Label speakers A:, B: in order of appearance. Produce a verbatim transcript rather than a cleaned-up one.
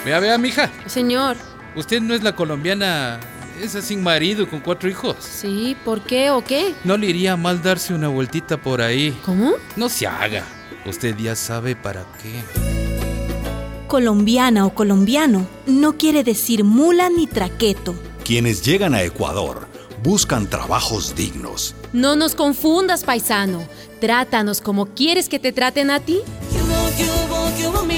A: Vea, vea, mija.
B: Señor.
A: Usted no es la colombiana, esa sin marido y con cuatro hijos.
B: Sí, ¿por qué o qué?
A: ¿No le iría mal darse una vueltita por ahí?
B: ¿Cómo?
A: No se haga. Usted ya sabe para qué.
C: Colombiana o colombiano no quiere decir mula ni traqueto.
D: Quienes llegan a Ecuador buscan trabajos dignos.
B: No nos confundas, paisano. Trátanos como quieres que te traten a ti.
E: You know, you want, you want me.